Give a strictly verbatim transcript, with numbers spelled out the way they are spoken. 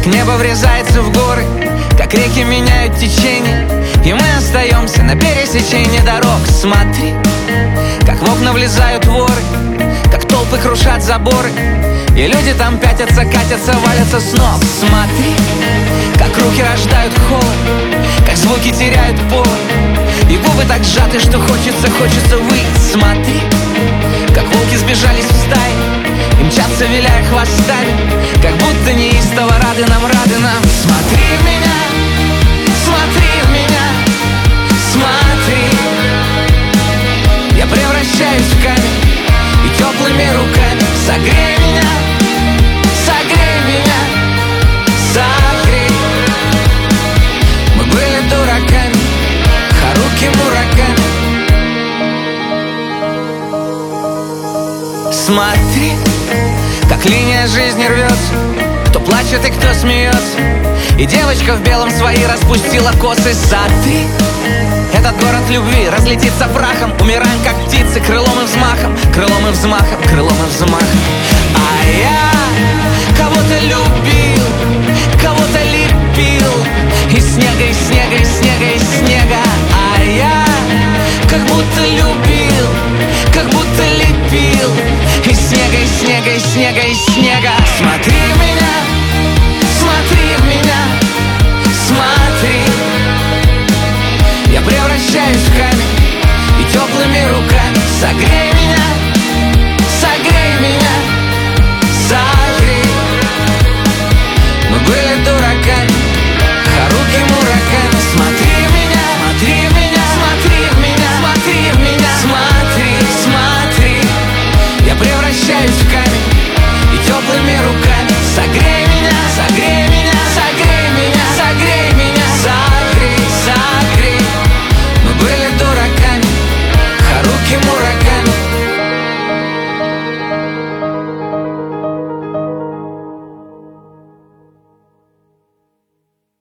Как небо врезается в горы, как реки меняют течение, и мы остаемся на пересечении дорог. Смотри, как в окна влезают воры, как толпы крушат заборы, и люди там пятятся, катятся, валятся с ног. Смотри, как руки рождают холод, как звуки теряют повод, и губы так сжаты, что хочется, хочется выйти. Смотри, как волки сбежались в стаи и мчатся, виляя хвостами, как будто неистово рады нам, рады нам. Смотри в меня, смотри в меня, смотри. Я превращаюсь в камень, и теплыми руками согрей меня, согрей меня, согрей. Мы были дураками, Харуки Мураками. Смотри, как линия жизни рвется, кто плачет и кто смеется, и девочка в белом свои распустила косы. Сотри, этот город любви разлетится прахом, умираем как птицы, крылом и взмахом, крылом и взмахом, крылом и взмахом. А я кого-то любил, кого-то лепил, из снега, из снега, из снега, из снега. А я как будто любил, как будто лепил, из снега, из снега, из снега, из